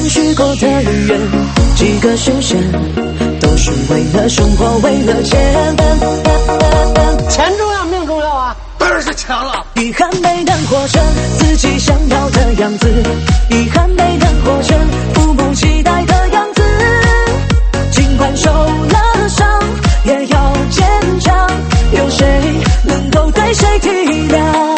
曾许过的愿，几个实现，都是为了生活，为了钱。 钱重要，命重要啊！当然是钱了。 遗憾没能活成自己想要的样子，遗憾没能活成父母期待的样子。尽管受了伤，也要坚强。有谁能够对谁体谅？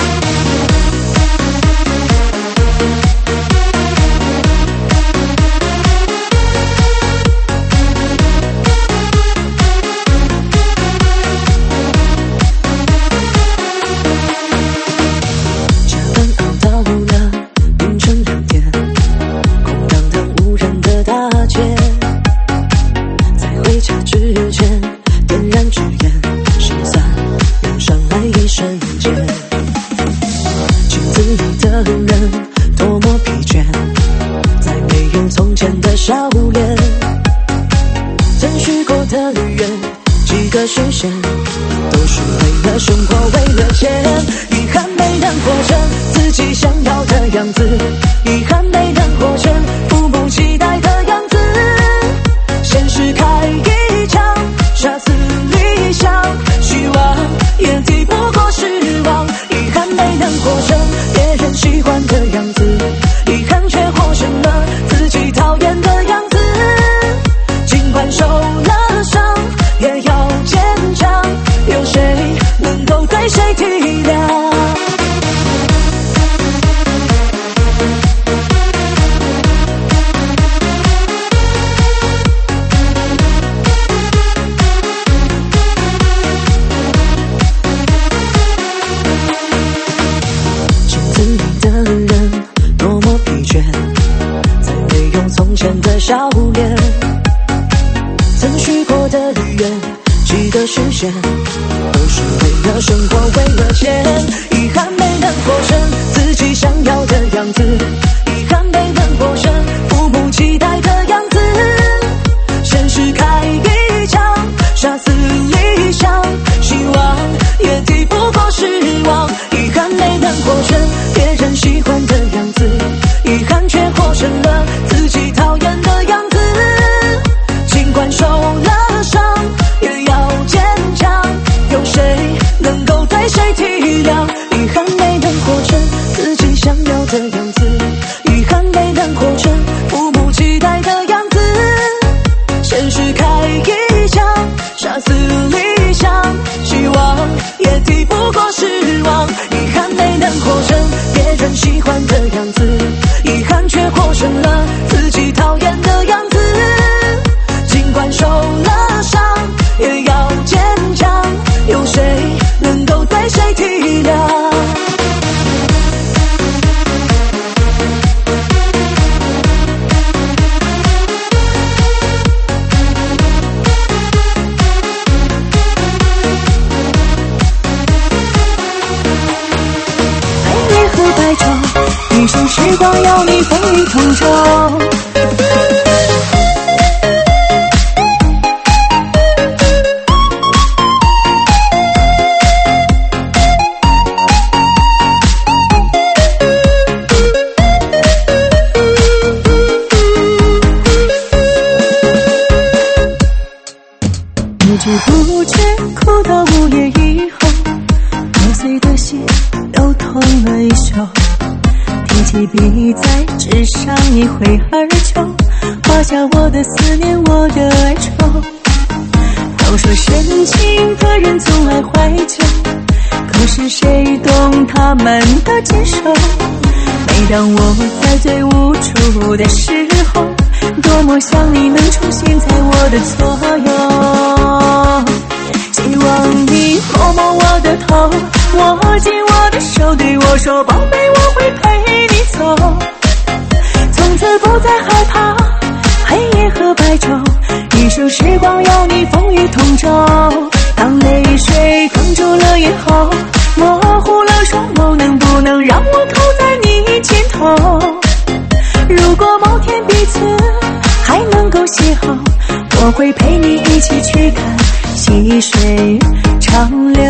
实现，都是为了生活，为了钱。遗憾没能活成自己想要的样子，遗憾没能活成父母期待的样子。现实开一枪，杀死理想，希望也抵不过失望。遗憾没能活成别人喜欢的样子，遗憾却活成了自己讨厌的样子。尽管受了伤，也要坚强，有谁能够对谁体谅？镜子里的人多么疲倦，再没有从前的笑脸。曾许过的愿，几个实现，都是为了生活，为了钱。遗憾没能活成自己想要的样子，遗憾没能活成父母期待的样子。现实开一枪，杀死理想，希望也抵不过失望。遗憾没能活成别人喜欢的样子，遗憾却活成了自己讨厌的样子。尽管受了伤，也要坚强，有谁能够对谁体谅？遗憾没能活成自己想要的样子，遗憾没能活成父母期待的样子。现实开一枪，杀死理想，希望也抵不过失望。遗憾没能活成别人喜欢的样子，遗憾却活成了自己讨厌的样子。尽管受了伤，也要坚强，有谁能够对谁体谅？ 黑夜和白昼，一生时光有你风雨同舟。不知不觉哭到午夜以后，破碎的心又痛了一宿。提起笔在纸上一挥而就，画下我的思念，我的哀愁。都说深情的人总爱怀旧，可是谁懂他们的坚守？每当我在最无助的时候，多么想你能出现在我的左右。希望你摸摸我的头，握紧我的手，对我说宝贝，我会陪你走。从此不再害怕黑夜和白昼，一生时光有你风雨同舟。当泪水哽住了眼后，模糊了双眸，能不能让我靠在你肩头？如果某天彼此还能够邂逅，我会陪你一起去看细水长流。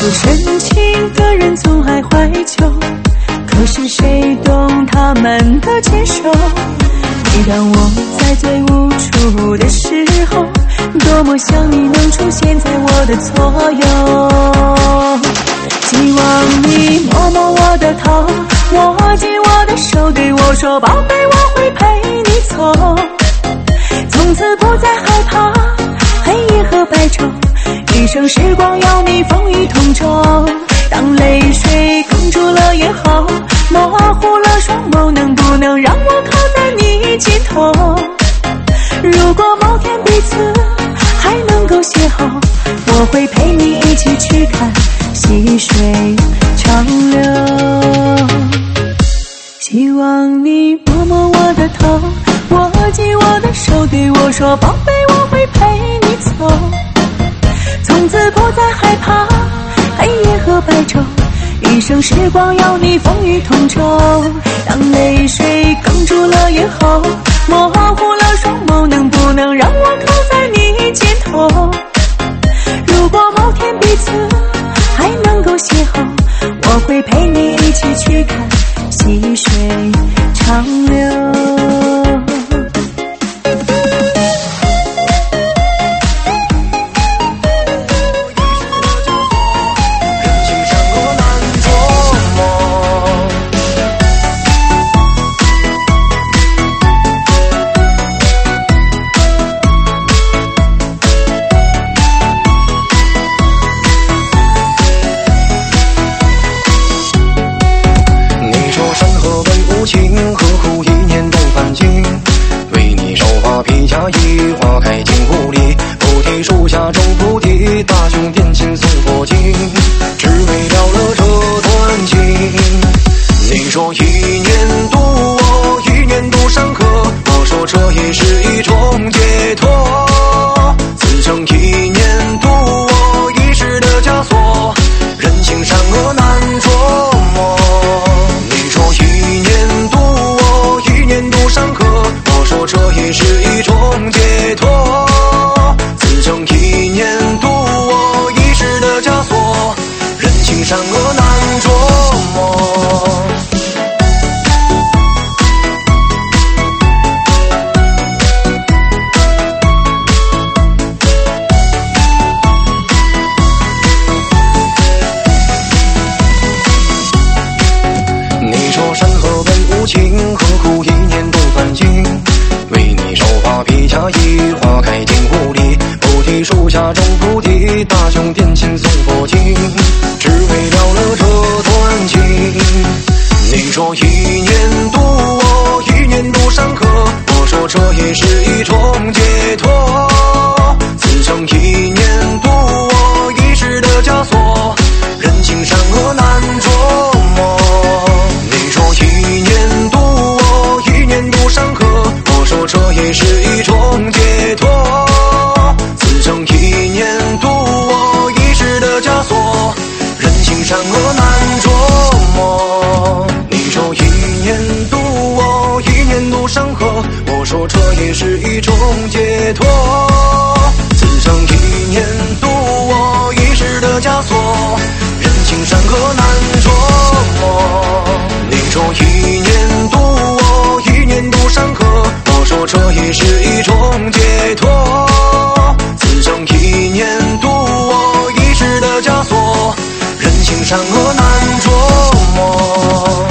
说深情的人总爱怀旧，可是谁懂他们的坚守？每当我在最无助的时候，多么想你能出现在我的左右。希望你摸摸我的头，握紧我的手，对我说宝贝，我会陪你走，从此不再害怕黑夜和白昼，一生时光有你风雨同舟。当泪水哽住了咽喉，模糊了双眸，能不能让我靠在你肩头？如果某天彼此还能够邂逅，我会陪你一起去看细水长流。希望你摸摸我的头，握紧我的手，对我说宝贝，我会陪你走，从此不再害怕黑夜和白昼，一生时光有你风雨同舟。当泪水哽住了咽喉，模糊了双眸，能不能让我靠在你肩头？如果某天彼此还能够邂逅，我会陪你一起去看细水长流。 花开尽无力，菩提树下种菩提，大雄殿前送佛经，只为了这段情。你说一年度哦，一年度山河，我说这也是一种解脱。自称一年度哦，一世的枷锁，人情善恶难捉摸。你说一年度哦，一年度山河，我说这也是一种解脱。自称一年度哦，一世的枷锁，人情善恶难捉摸。你说山河本无情，何苦一年度繁星？为你手画披甲衣，花开尽无力，菩提树下种菩提，大雄殿前送佛经，只为了这段情。你说一年度哦，一年度山河，我说这也是一种解脱。自称一年度哦，一世的枷锁，人情善恶难捉摸。你说一年度哦，一年度山河，我说这也是一种解脱。自称一年度哦，一世的枷锁，人情善恶难捉摸。你说一年度哦，一年度山河，我说这也是一种解脱。自称一年度哦，一世的枷锁，人情善恶难捉摸。你说一年度哦，一年度山河，我说这也是一种解脱。自称一年度哦，一世的枷锁，人情善恶难捉摸。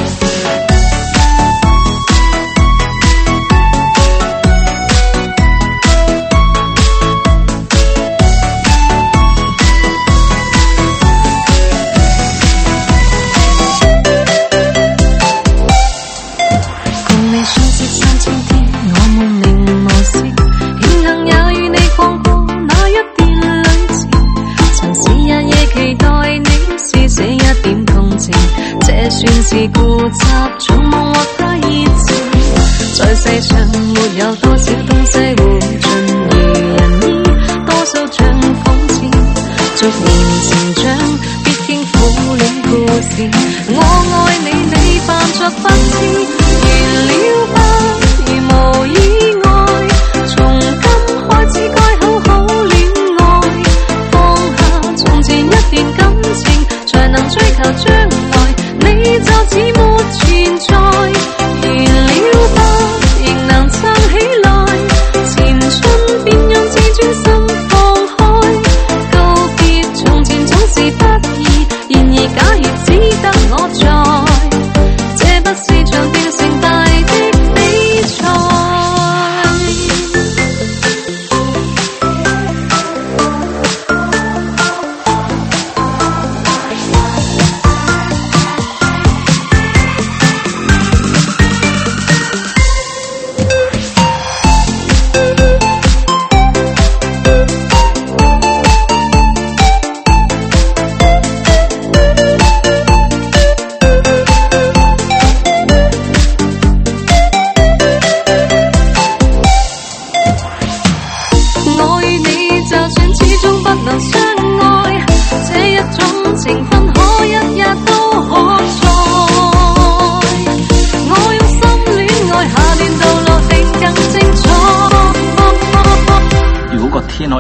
算是固執，像夢或太熱情。在世上沒有多少東西會盡如人意，多數像諷刺。逐年成長，必經苦戀故事。我愛你，你扮作不知，完了吧，如無意外。從今開始該好好戀愛，放下從前一段感情。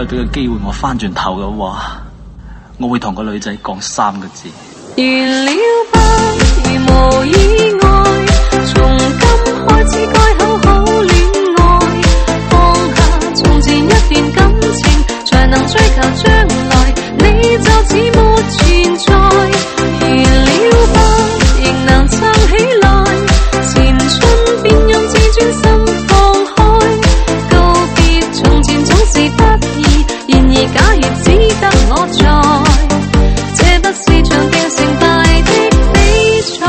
可以俾個機會我翻轉頭嘅話，我會同個女仔講3個字。 完了吧，如無意外，從今開始開口好戀愛，放下從前一段感情，才能追求將來，你就似沒存在。完了吧，仍能撐起來，前春便用自尊心放開，告別從前總是得意，然而假如只得我在，這不是場定成敗的比賽。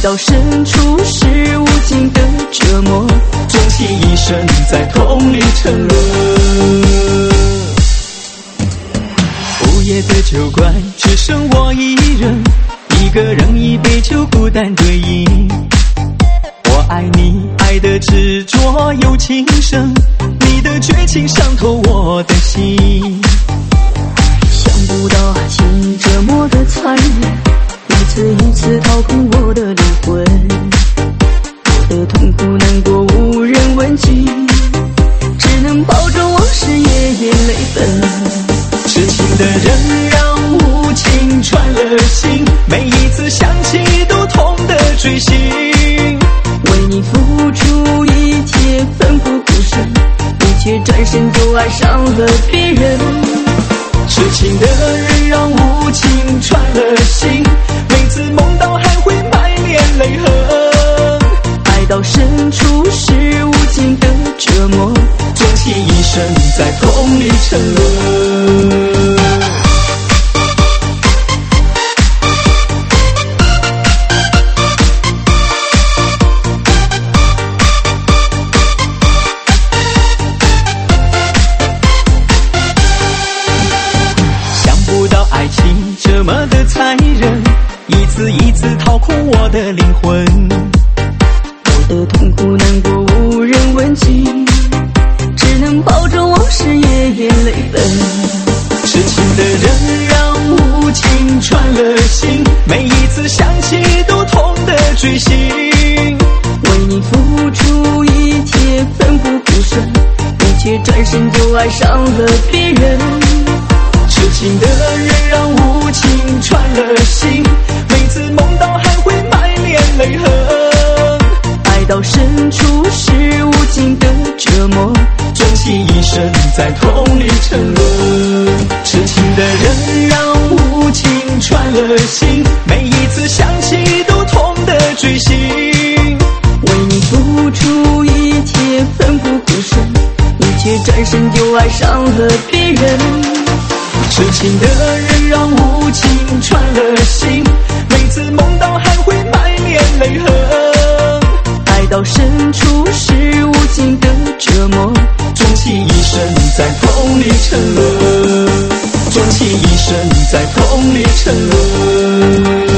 到深处是无尽的折磨， 终其一生在痛里沉沦。午夜的酒馆只剩我一人，一个人一杯酒孤单对饮。我爱你，爱的执着又轻生，你的绝情伤透我的心。 想不到爱情折磨的残忍，一次一次掏空我的灵魂，我的痛苦难过无人问津，只能抱着往事夜夜泪奔。 痴情的人让无情穿了心，每一次想起都痛的锥心。 为你付出一切奋不顾身，你却转身就爱上了别人。 痴情的人让无情穿了心，每次梦到还会满脸泪痕。 爱到深处是无尽的折磨， 终其一生在痛里沉沦。这么的残忍，一次一次掏空我的灵魂， 我的痛苦难过无人问津，只能抱着往事夜夜泪奔。 痴情的人让无情穿了心，每一次想起都痛的锥心。 为你付出一切奋不顾身，你却转身就爱上了别人。 痴情的人让无情穿了心，每次梦到还会满脸泪痕。 爱到深处是无尽的折磨， 终其一生在痛里沉沦。痴情的人让无情穿了心，每一次想起都痛的锥心。 为你付出一切奋不顾身，你却转身就爱上了别人。 痴情的人让无情穿了心，每次梦到还会满脸泪痕。 爱到深处是无尽的折磨， 终其一生在痛里沉沦。终其一生在痛里沉沦。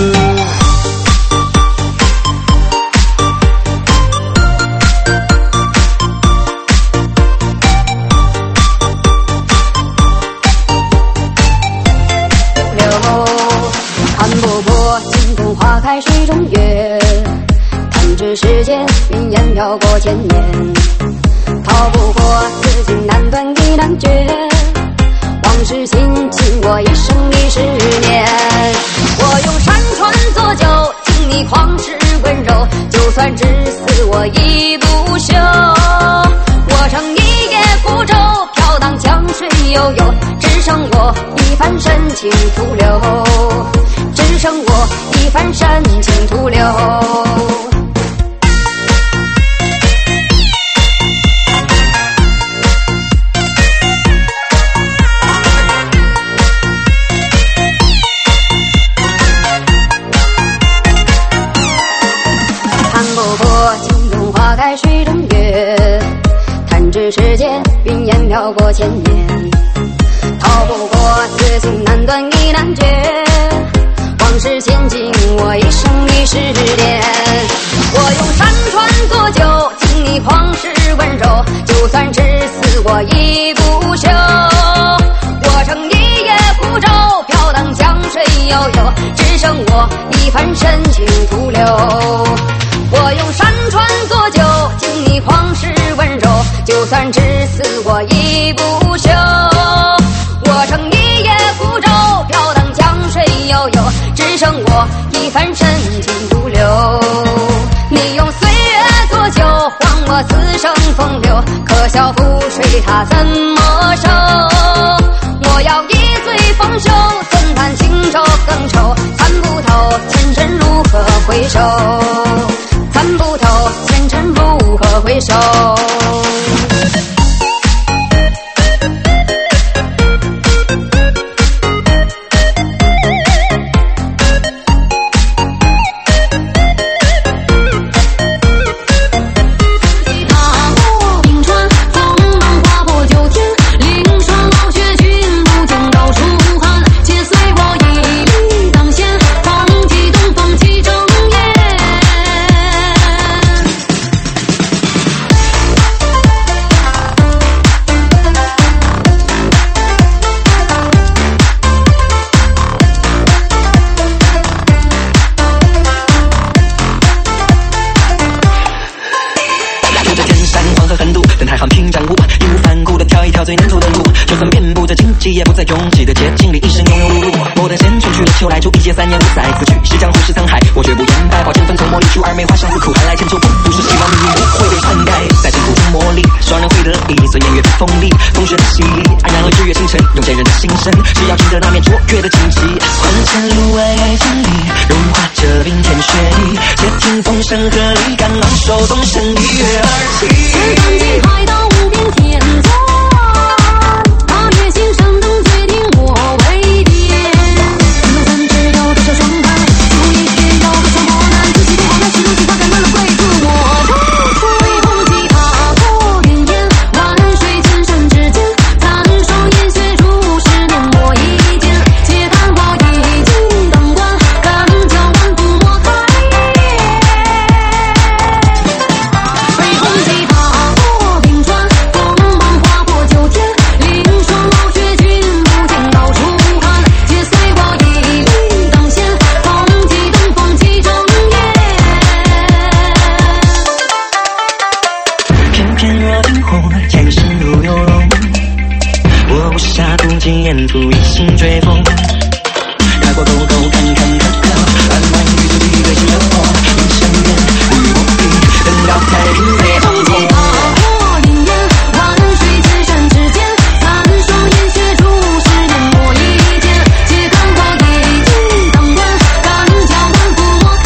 开水中月，弹指时间，云烟飘过千年，逃不过此情难断亦难绝，往事侵侵我一生一世年。我用山川作酒，敬你旷世温柔，就算至死我亦不休。我乘一叶孤舟，飘荡江水悠悠，只剩我一番深情徒留，只剩我一番深情徒留。看不破镜中花开水中月，弹指时间，云烟飘过千年，逃不过此情难断亦难绝，往事陷进我一生一世恋。我用山川作酒，敬你旷世温柔，就算至死我亦不休。我乘一叶孤舟，飘荡江水悠悠，只剩我一番深情徒留。我用山川作酒，敬你旷世温柔，就算至死我亦不休。我乘一叶孤舟，飘荡江水悠悠，只剩我一番深情徒留。你用岁月作酒，还我此生风流，可笑覆水它怎么收？我要一醉方休，怎叹轻舟更愁，参不透前尘如何回首，参不透前尘如何回首。 气也不在拥挤的街景里，一生庸庸碌碌。摩登线春去了秋来，就一劫3年无再此去。是江湖是沧海，我绝不言败。保证分从磨砺出二梅花相思苦，寒来千秋不是希望命运不会被篡改。在辛苦中磨砺，双人会得意，随年月风里，风雪的洗礼，安然而日月星辰，用坚韧的心神，只要记得那面卓越的旌旗。万千路为千里，融化这冰天雪地，且听风声鹤唳，刚昂首纵身一跃而起。 千山尽海到无边天尊，八月星升灯决定我为殿。有三尺有多少霜寒，有一天有多少磨难，自己不忘了心中喜欢感动了归自我的。挥红旗踏破云烟，万水千山之间，残霜烟雪如十年磨一剑。且看我一进灯关，干将万夫莫开。挥红旗踏破冰川，锋芒划破九天，凌霜傲雪君不见到处看。且随我一并当先，风起东风起正夜。 翩翩若惊鸿，前世如游龙，我无暇顾及沿途一心追风。踏过沟沟，坎坎坷坷，漫漫旅途几个心的我，云相远，与我比，等到太平飞腾风起踏破林烟，万水千山之间，残霜烟雪如十年磨一剑。且看我一进当关，干将万夫莫开。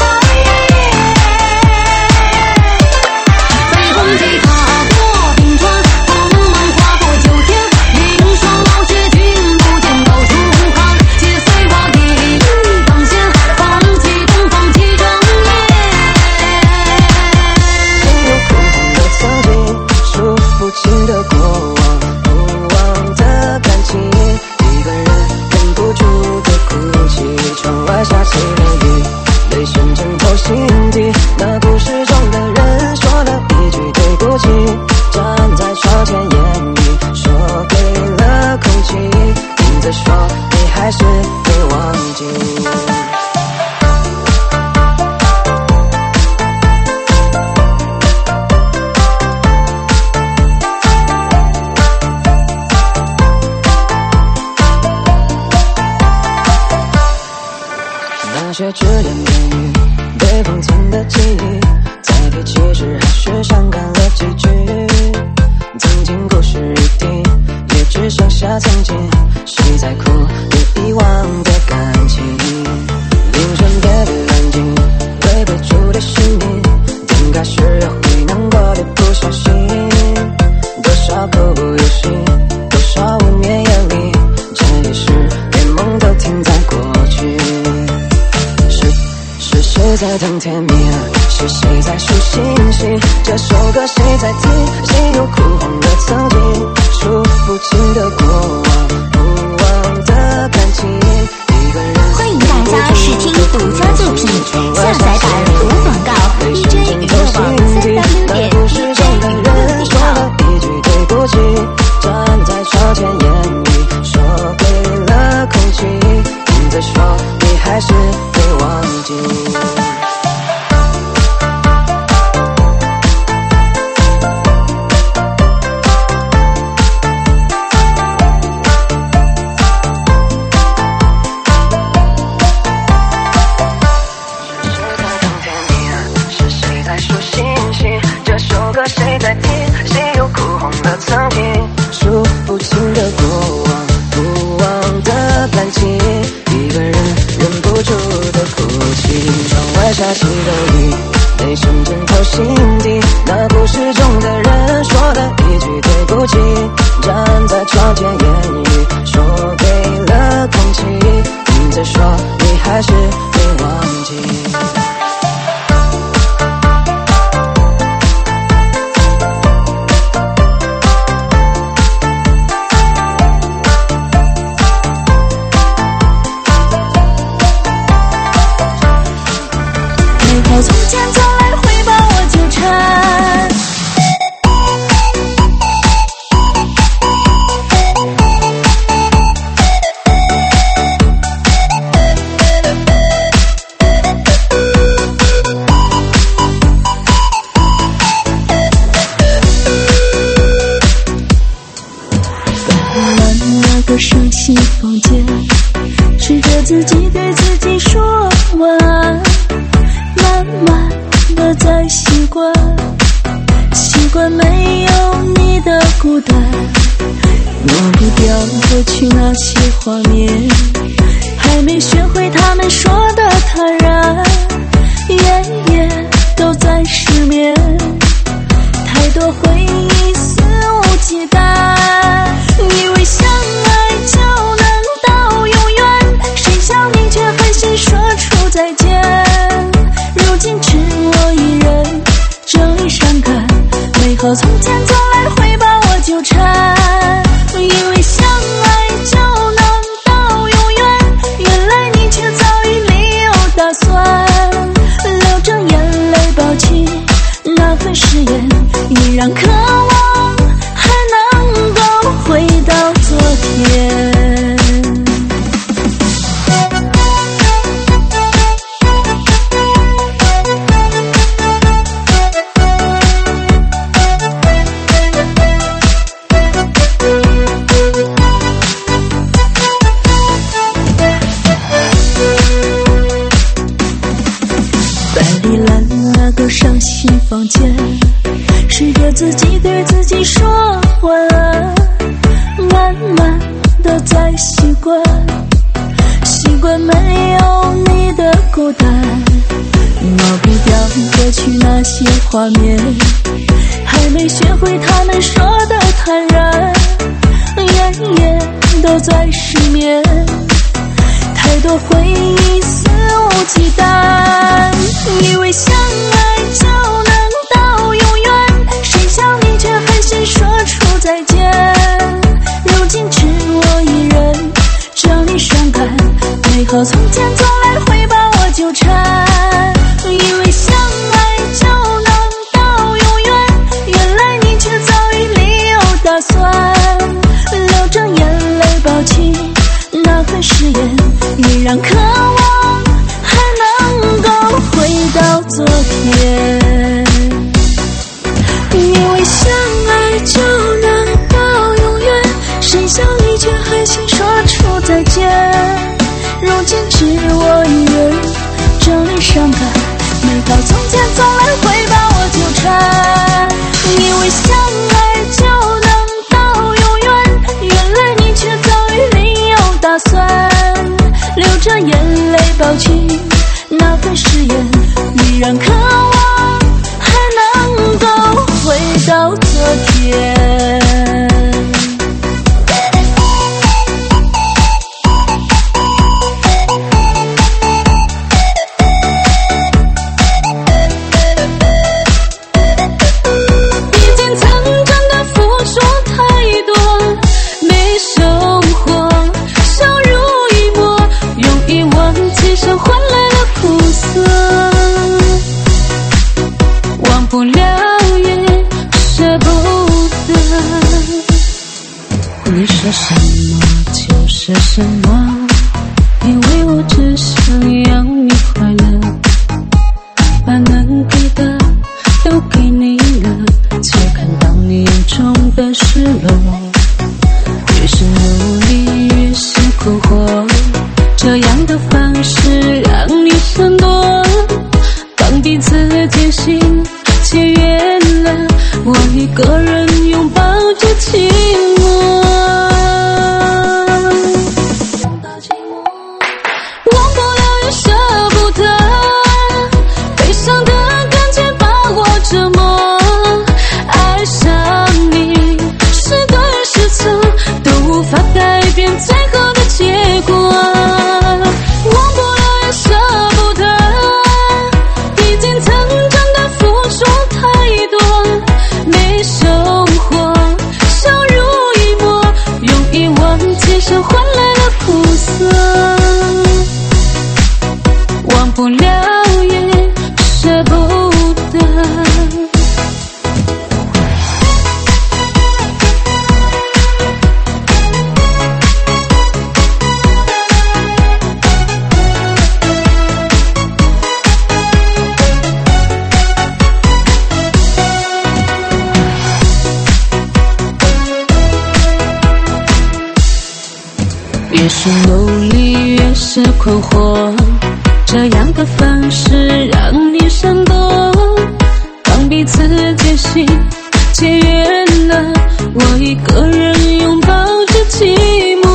挥红旗踏破冰川，锋芒划破九天，凌霜傲雪君不见到处看。且随我一并当先，风起东风起正夜。 没有哭红的曾经，数不清的过往，不忘的感情，一个人忍不住的哭泣。窗外下起了雨，泪水渗透心底。那故事中的人说了一句对不起，站在窗前言语说给了空气，你在说你还是没忘记。那些只言片语，被封存的记忆，在提起时还是伤感了几句。曾经故事一定，也只剩下曾经。谁在哭被遗忘的感情？凌晨别安静，微微出的心灵，点开时也会难过的不小心。多少口不由心，多少无眠夜里，这一世连梦都停在过去。是谁在等天明？是谁在数星星？这首歌谁在听？谁又哭红了曾经？数不清的过往，不忘的感情，一个人。 欢迎大家试听独家作品，下载版无广告 DJ 娱乐网3W.DJ 说了一句对不起，站在窗前言语说给了空气，你在说你还是没忘记。谁在听？谁又哭红了曾经？数不清的过往，不忘的感情，一个人忍不住的哭泣。窗外下起了雨，泪水渗透心底。那故事中的人说了一句对不起，站在窗前言语说给了空气，你在说你还是没忘记。 开错新房间，试着自己对自己说晚安，慢慢的在习惯没有你的孤单，忘不掉过去那些画面，还没学会他们说的坦然，夜夜都在失眠，太多回忆肆无忌惮，以为相爱就能到永远，谁想你却狠心说出再见，如今只我一人整理伤感，美好从前总来回把我纠缠，以为相爱就能到永远，原来你却早已另有打算，流着眼泪抱起那份誓言，依然渴望还能够回到昨天。上新房间，试着自己对自己说晚安，慢慢的在习惯没有你的孤单，抹不掉过去那些画面，还没学会他们说的坦然，夜夜都在失眠，太多回忆肆无忌惮，以为相爱就能到永远，谁想你却狠心说出再见，如今只我一人整理伤感，美好从前总来回把我纠缠，以为相爱就能到永远，原来你却早已另有打算，流着眼泪抱起那份誓言，依然渴望还能够回到昨天，以为相爱就能到永远，谁想你却狠心说出再见，如今只我一人整理伤感，美好从前总来回把我纠缠，以为相爱就能到永远，原来你却早已另有打算，流着眼泪抱起那份誓言，依然渴望还能够回到昨天。你说什么就是什么，因为我只想要你快乐，把能给的都给你了，却看到你眼中的失落，越是努力越是困惑，这样的方式让你闪躲，当彼此渐行渐远了，我一个人拥抱着寂寞，忘不了也舍不得，悲伤的感觉把我折磨，爱上你是对是错，都无法改变最后的结果， 越是努力越是困惑，这样的方式让你闪躲。当彼此渐行渐远了，我一个人拥抱着寂寞。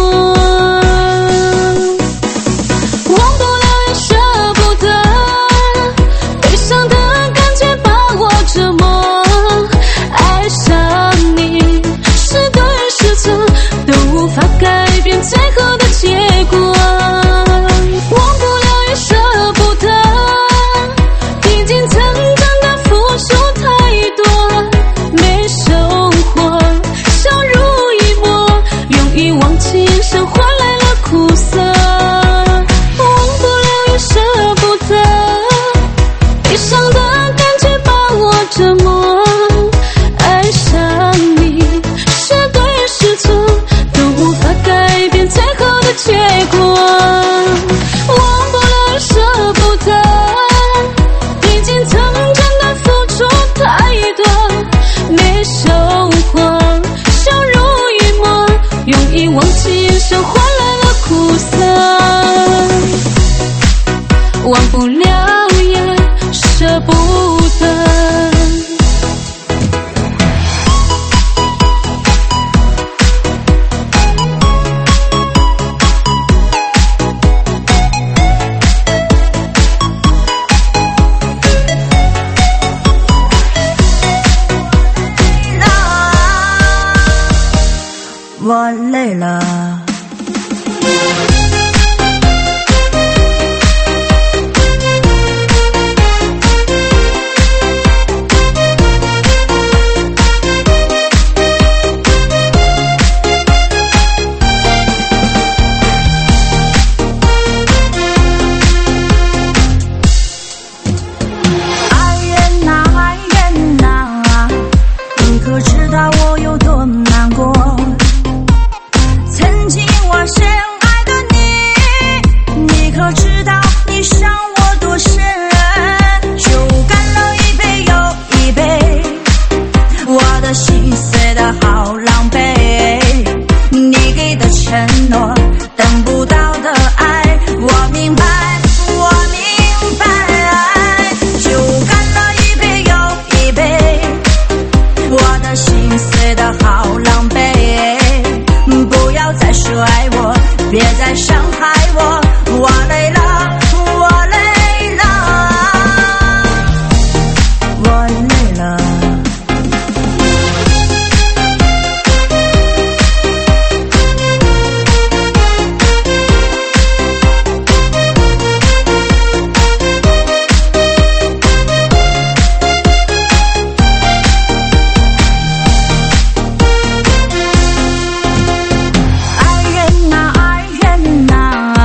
忘不了也舍不得，悲伤的感觉把我折磨。爱上你是对是错，都无法改变最后的结果。忘不了也舍不得，毕竟曾真的付出太多，没收获，笑如一抹，用遗忘情深换来了苦涩。忘不了也舍不得，悲伤的感觉把我折磨。爱上你是对是错，都无法改变最后的结果。忘不了也舍不得，毕竟曾真的付出太多，没收获，笑如一抹，用遗忘情深换来了苦涩。忘不了也舍不得。 我累了。爱人啊爱人啊，你可知道我有多难过？曾经我深爱的你，你可知道你伤我多深？酒干了一杯又一杯，我的心碎得好狼狈。你给的承诺，等不到的爱，我明白，我明白。酒干了一杯又一杯，我的心碎得好狼狈。不要再说爱我，别再伤害我，我累了，我累了，我累了。爱人啊爱人啊，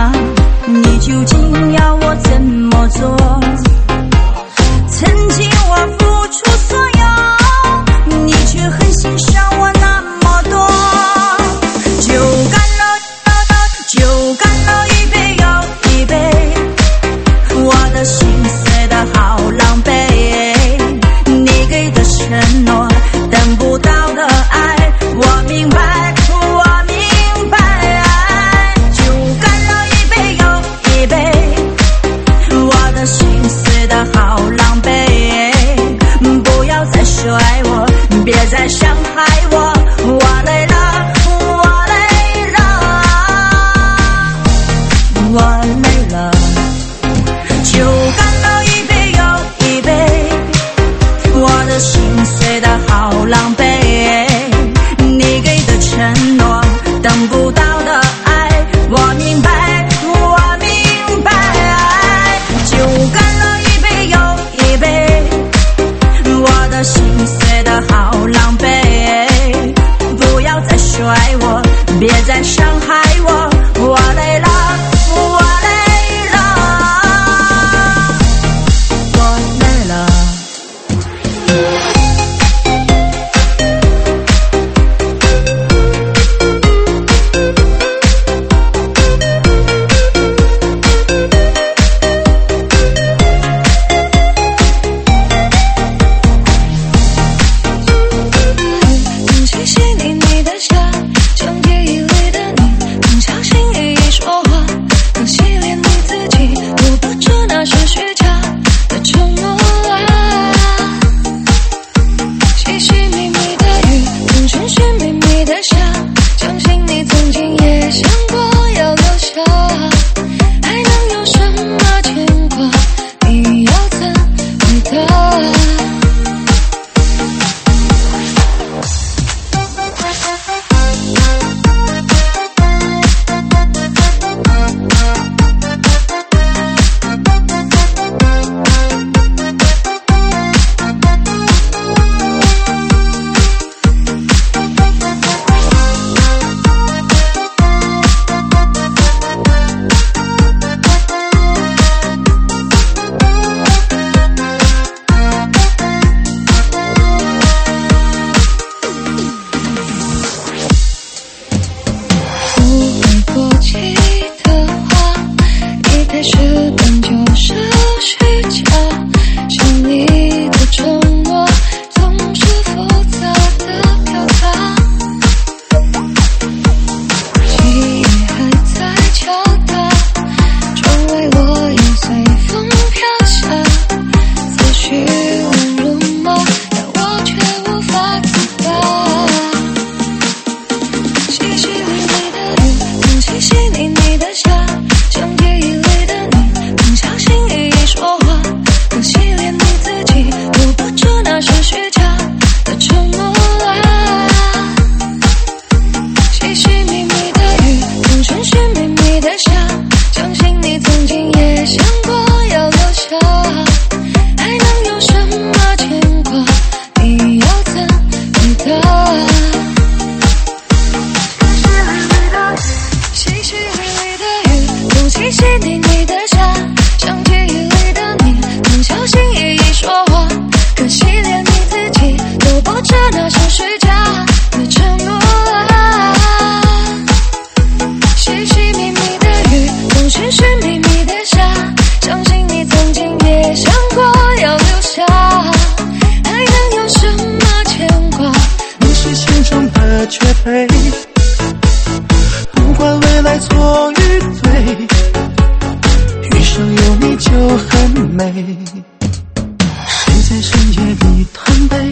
你就很美。谁在深夜里贪杯，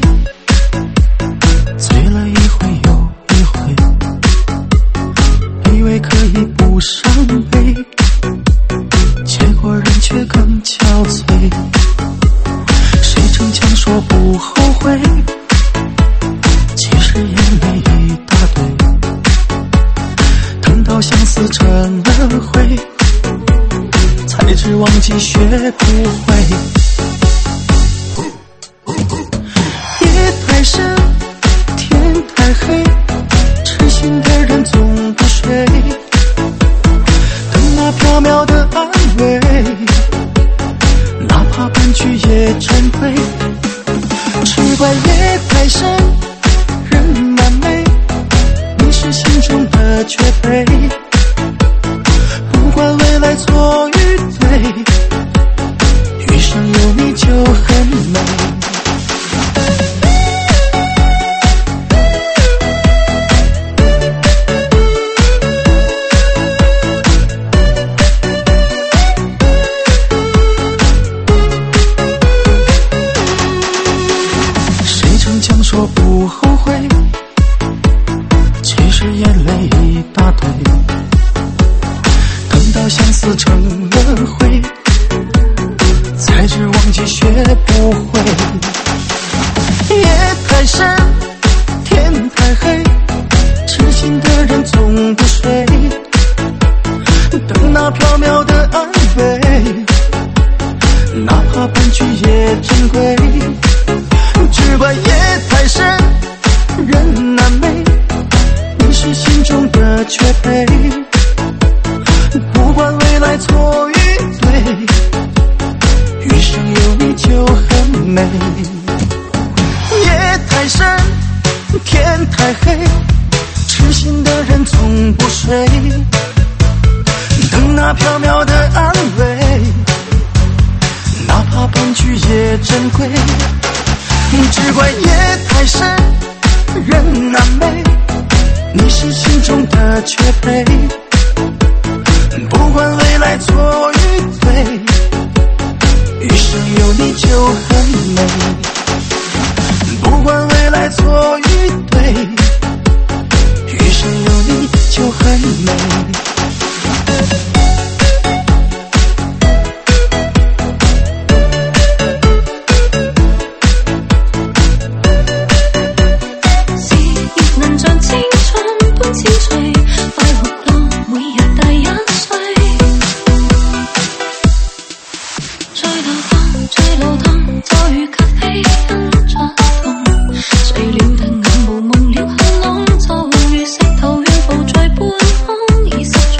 醉了一回又一回，以为可以不伤悲，结果人却更憔悴。谁逞强说不后悔，其实眼泪一大堆，等到相思成了灰，才知忘记学不会。夜太深，天太黑，痴心的人总不睡，等那缥缈的安慰，哪怕半句也珍贵。只怪夜太深，人难寐，你是心中的绝配，不管未来错与对，余生有你就很美。说不后悔，其实眼泪一大堆，等到相思成了灰，才知忘记学不会。夜太深，天太黑，痴心的人总不睡，等那缥缈的安慰，哪怕半句也珍贵。只怪夜太深，人难寐，你是心中的绝配，不管未来错与对，余生有你就很美。夜太深，天太黑，痴心的人总不睡，等那缥缈的安慰，哪怕半句也珍贵。只怪夜太深，人难寐，你是心中的绝配，不管未来错与对，余生有你就很美，不管未来错与对，余生有你就很美。 谁料得眼無夢了很朗，就如石頭軟步在半空，已失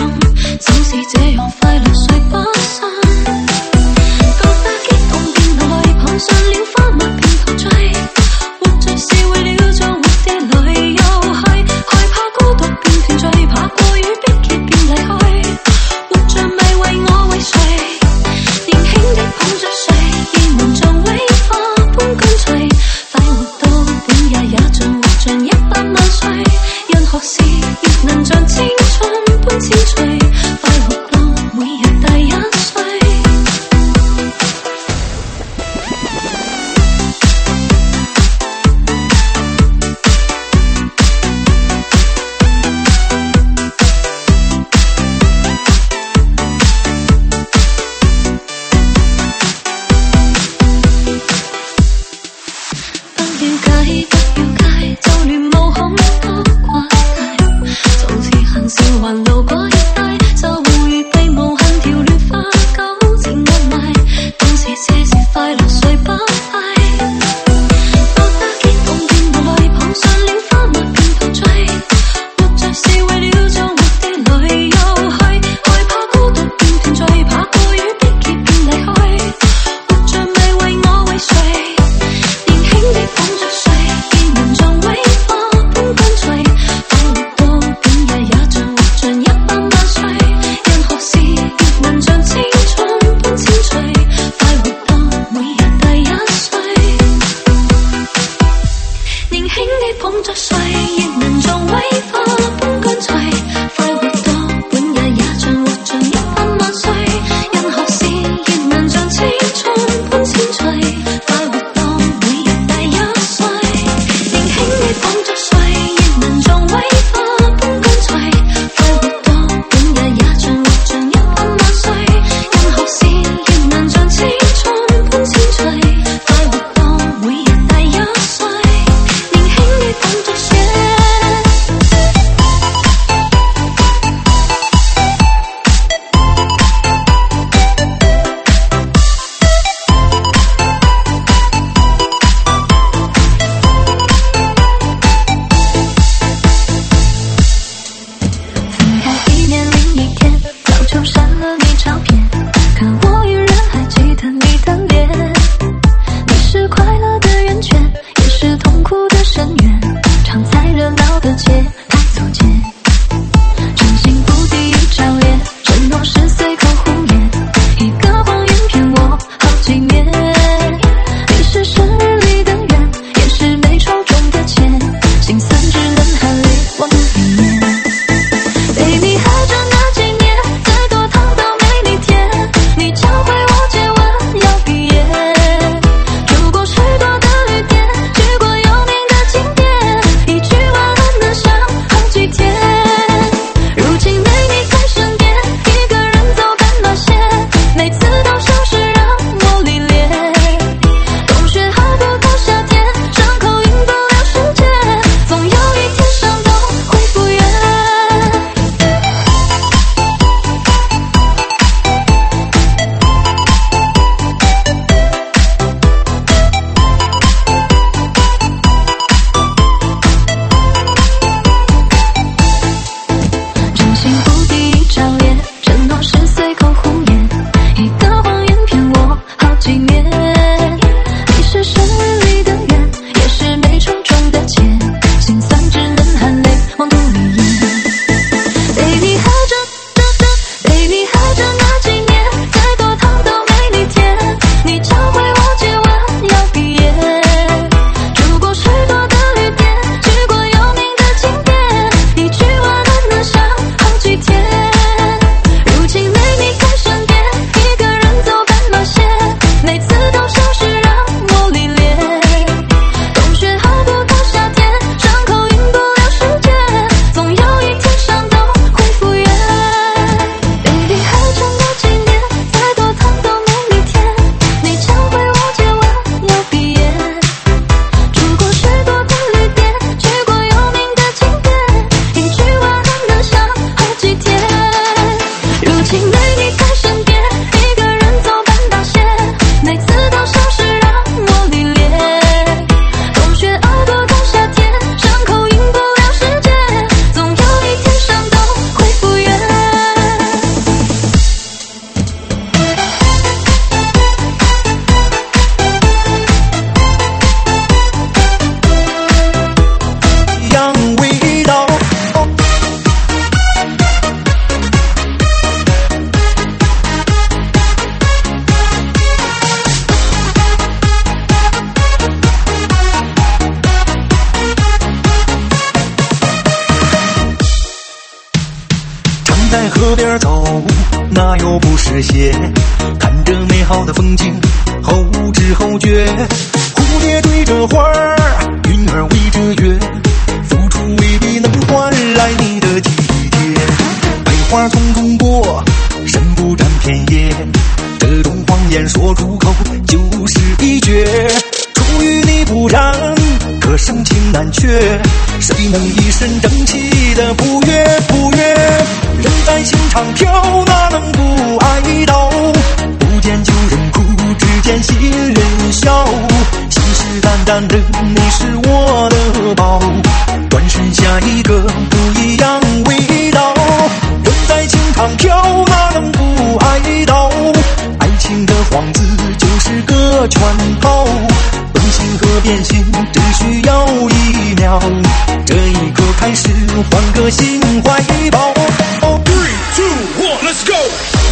在河边走，那又不是鞋，看着美好的风景，后知后觉。蝴蝶追着花儿，云儿围着月，付出未必能换来你的体贴。百花丛中过，身不沾片叶，这种谎言说出口就是一绝。出淤泥不染，可生情难却，谁能一身正气的不悦不悦？人在情场飘，哪能不爱到？不见旧人哭，只见新人笑。信誓旦旦的你是我的宝，转身下一个不一样味道。人在情场飘，哪能不爱到？爱情的幌子就是个圈套，本性和变心只需要1秒，这一刻开始换个新怀抱。3、2、1 Let's go。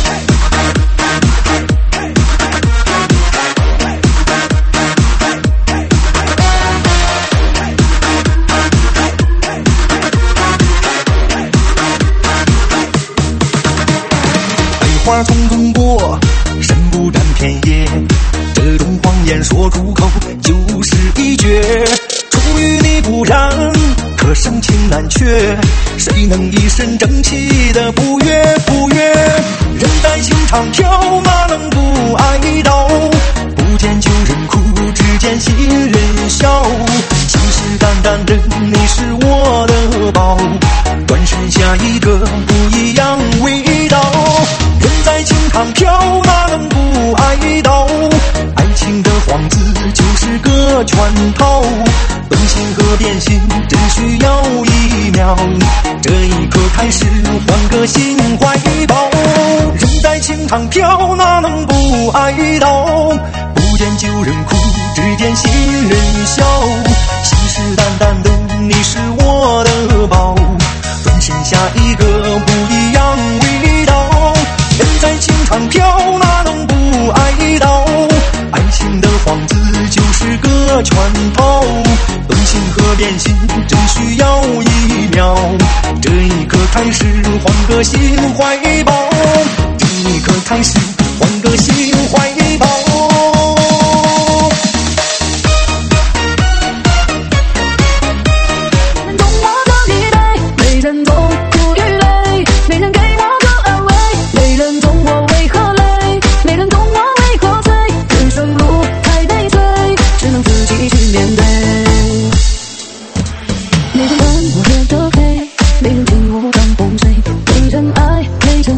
百花丛中过，身不沾片叶，这种谎言说出口就是一绝。出淤泥不染，可生情难却，谁能一身正气的不悦不悦？人在情场飘，哪能不爱到？不见旧人哭，只见新人笑。信誓旦旦的你是我的宝，转身下一个不一样味道。人在情场飘，哪能不爱到？爱情的幌子就是个圈套，本性和变心只需要1秒，这一刻开始换个新怀抱。人在情场飘，哪能不爱到？不见旧人哭，只见新人笑。信誓旦旦的你是我的宝，转身下一个不一样味道。人在情场飘，哪能不爱到？爱情的幌子就是个圈套，本性和变心只需要1秒，这一刻开始换个新怀抱，这一刻开始换个新怀抱。 没人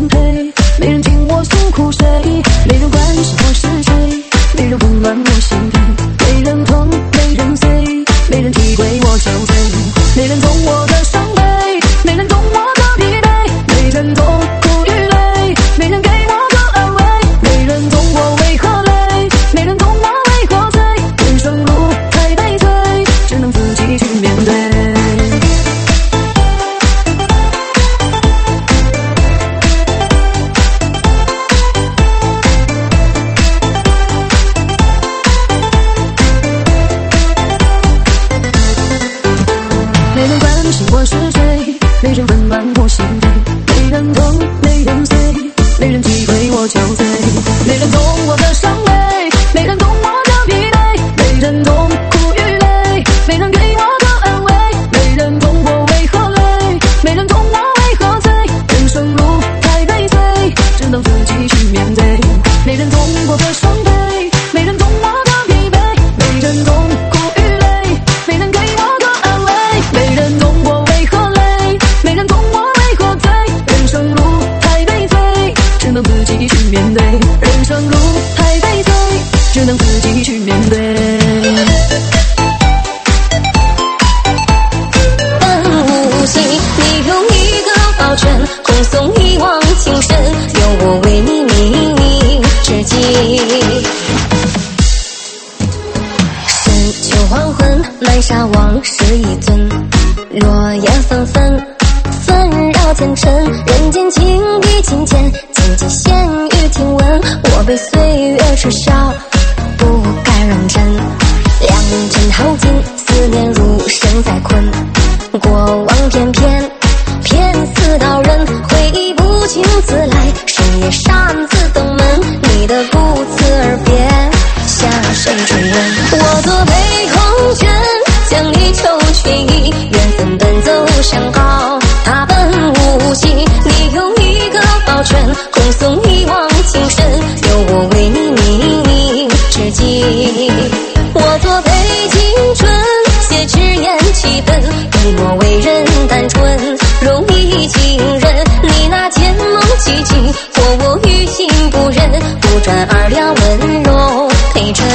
是一尊。落叶纷纷，纷扰前尘，人间情比金坚，荆棘险于听闻。我被岁月耻笑，不该认真。良辰好景，思念如生在困。过往翩翩，偏似道人，回忆不请自来，深夜擅自登门。你的不辞而别，向谁追问？我作杯红尘，将离愁却意，缘分奔走相告，他本无心。你有一个抱拳，恭送一往情深，有我为你冥冥至今。我作杯青春，写纸砚气氛，你莫为人单纯，容易情人。你那剑梦寂静，或我于心不忍，不转二两温柔陪衬。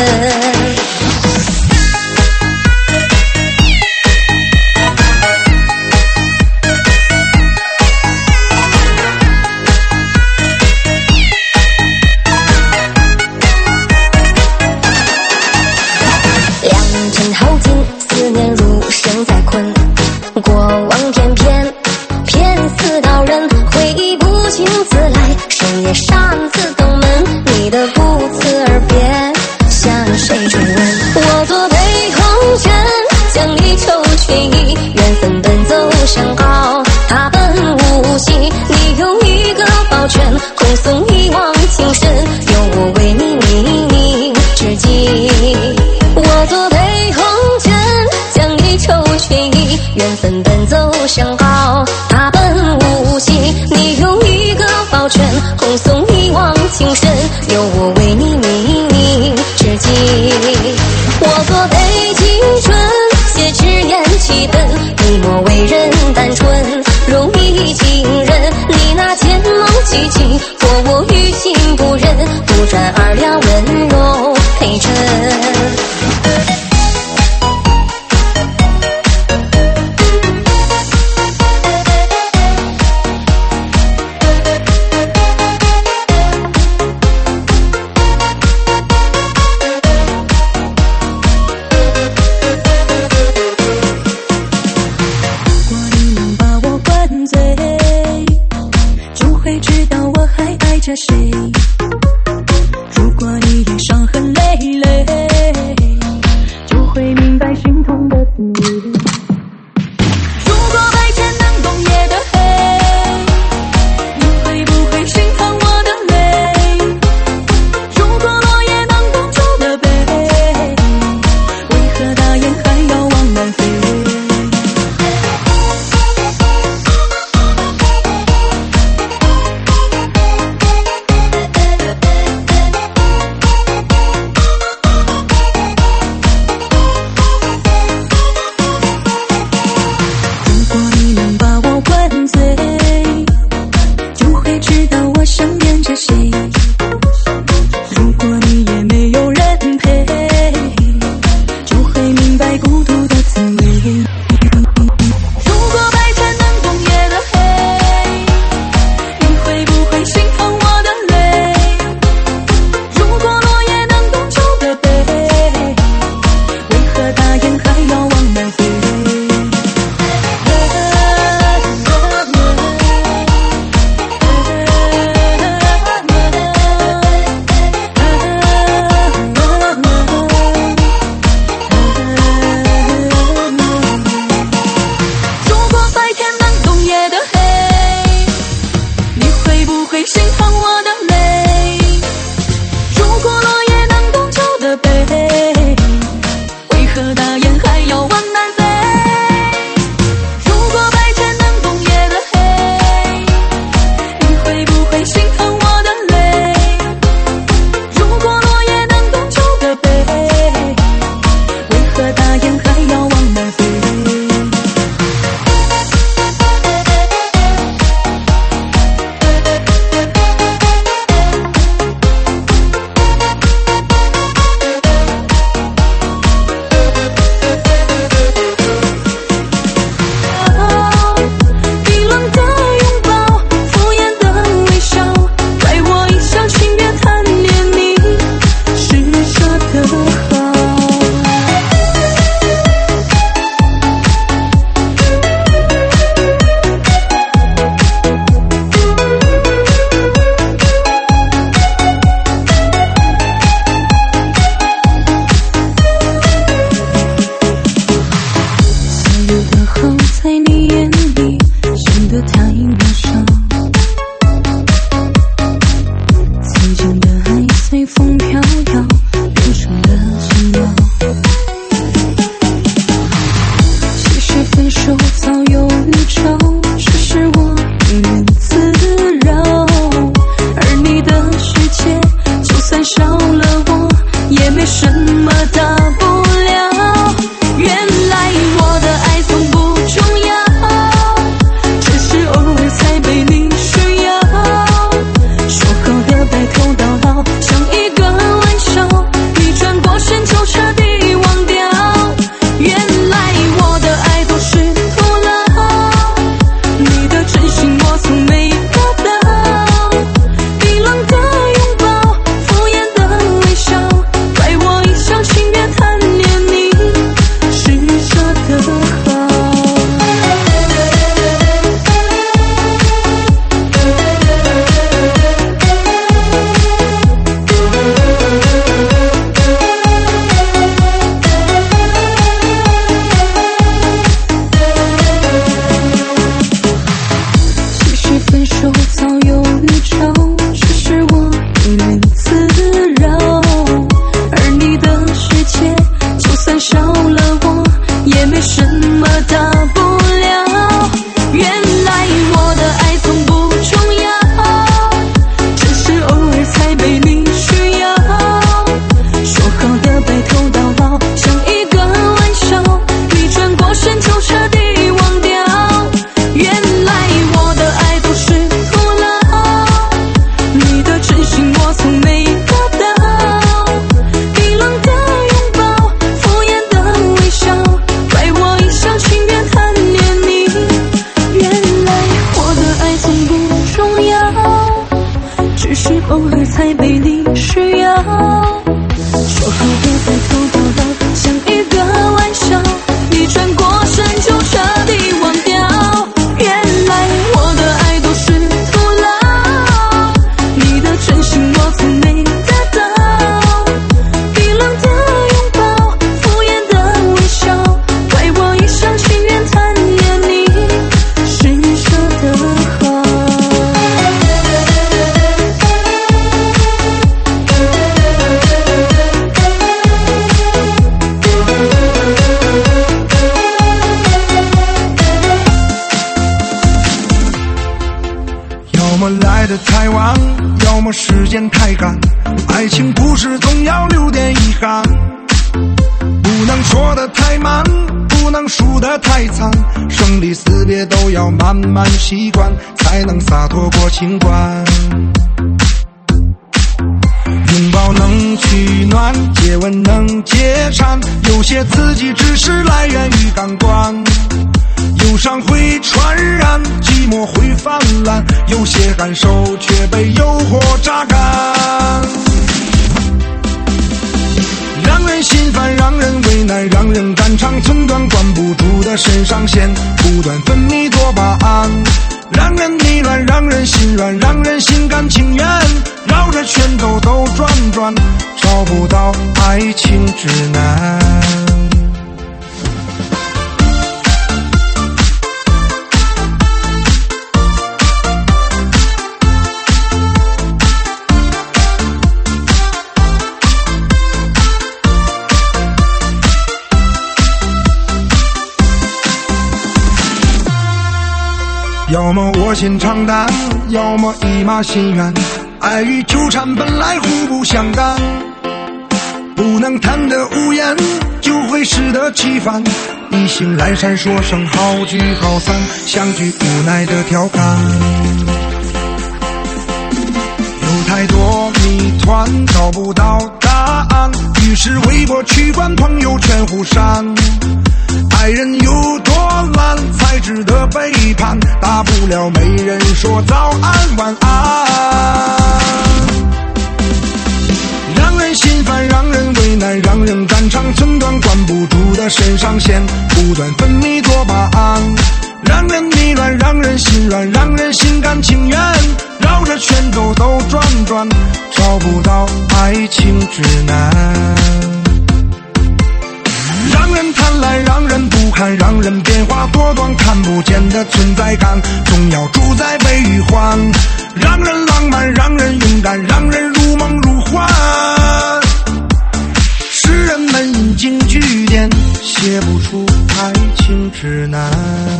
过往翩翩，偏似道人，回忆不请自来，深夜擅自登门。你的不辞而别，向谁追问？我作杯红尘，将离愁却意，缘分奔走相告，他本无心。你有一个抱拳，恭送一往情深，有我为你冥冥至今。我作杯红尘，将离愁却意，缘分奔走相告，他本无心。你有一个抱拳，恭送一往情深，有我为你冥冥至今。我作杯青春，写纸砚气氛，你莫为人单纯，容易情人。你那剑梦寂静，或我于心不忍，不转二两温柔陪衬。 着谁？如果你也伤痕累累，就会明白心痛的滋味。如果白天能懂夜的黑，你会不会心疼我的泪？如果落叶能懂秋的悲，为何大雁还要往南飞？ 时候了才被你需要。说好别再偷偷的像一个玩笑，你转过身就彻底忘掉。原来我的爱都是徒劳，你的真心我从没得到。冰冷的拥抱，敷衍的微笑，怪我一厢情愿贪恋你施舍的好。 要么来得太晚，要么时间太赶，爱情故事总要留点遗憾。不能说得太慢，不能输得太惨，生离死别都要慢慢习惯，才能洒脱过情关。拥抱能取暖，接吻能解馋，有些刺激只是来源于感官。忧伤会传染，寂寞会泛滥，有些感受却被诱惑榨干。让人心烦，让人为难，让人肝肠寸断，关不住的肾上腺不断分泌多巴胺，让人迷乱，让人心软，让人心甘情愿，绕着圈兜兜转转，找不到爱情指南。要么我心长单，要么一马心愿，爱与纠缠本来互不相干，不能谈得无言，就会适得其反，一心阑珊说声好聚好散，相聚无奈的调侃。有太多谜团找不到答案，于是微博取关，朋友圈互删。爱人有多懒才值得背叛，大不了没人说早安晚安。让人心烦，让人为难，让人肝肠寸断，关不住的肾上腺不断分泌多巴胺，让人迷乱，让人心软，让人心甘情愿，绕着圈兜兜转转，找不到爱情指南。让人贪婪，让人不堪，让人变化多端，看不见的存在感总要主宰悲与欢，让人浪漫，让人勇敢，让人如梦如幻。诗人们引经据典，写不出爱情指南。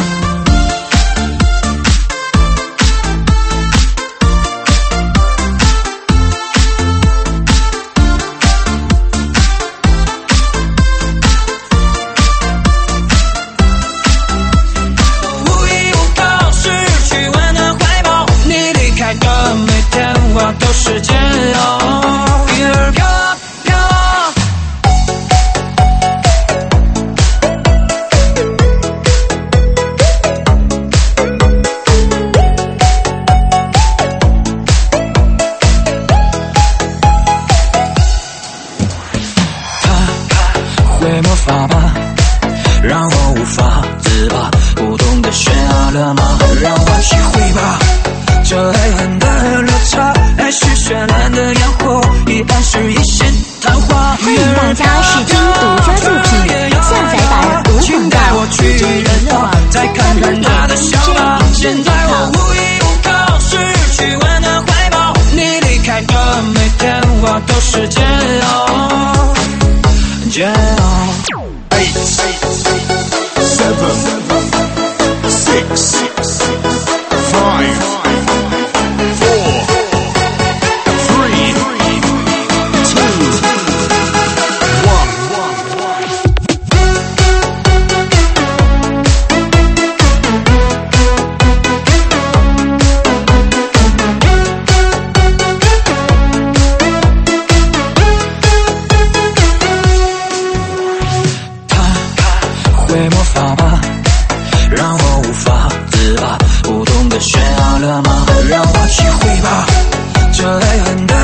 都是煎熬，鱼儿飘飘。他会魔法吗？让我无法自拔，不懂得悬崖勒马，让我体会吧。这黑暗的落差，爱是绚烂的烟火，一暗是一线昙花。 欢迎大家试听独家作品，下载版无广告，DJ 人网， 再看看他的笑吧。现在我无依无靠，失去温暖怀抱，你离开的每天，我都是煎熬，煎熬。8 7 6 5 欢爱恨的